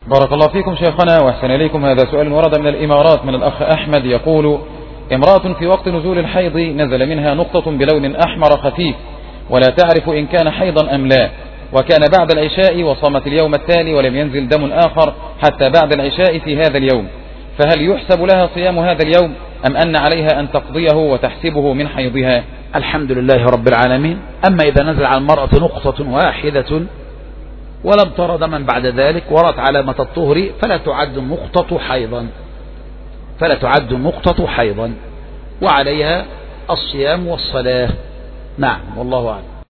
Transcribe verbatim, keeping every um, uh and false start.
بارك الله فيكم شيخنا وأحسن إليكم. هذا سؤال ورد من الإمارات من الأخ أحمد يقول: امرأة في وقت نزول الحيض نزل منها نقطة بلون أحمر خفيف ولا تعرف إن كان حيضا أم لا، وكان بعد العشاء وصامت اليوم التالي ولم ينزل دم آخر حتى بعد العشاء في هذا اليوم، فهل يحسب لها صيام هذا اليوم أم أن عليها أن تقضيه وتحسبه من حيضها؟ الحمد لله رب العالمين. أما إذا نزل على المرأة نقطة واحدة ولم تر دما بعد ذلك ورأت علامة الطهر فلا تعد النقطة حيضا فلا تعد النقطة حيضا وعليها الصيام والصلاة. نعم والله أعلم.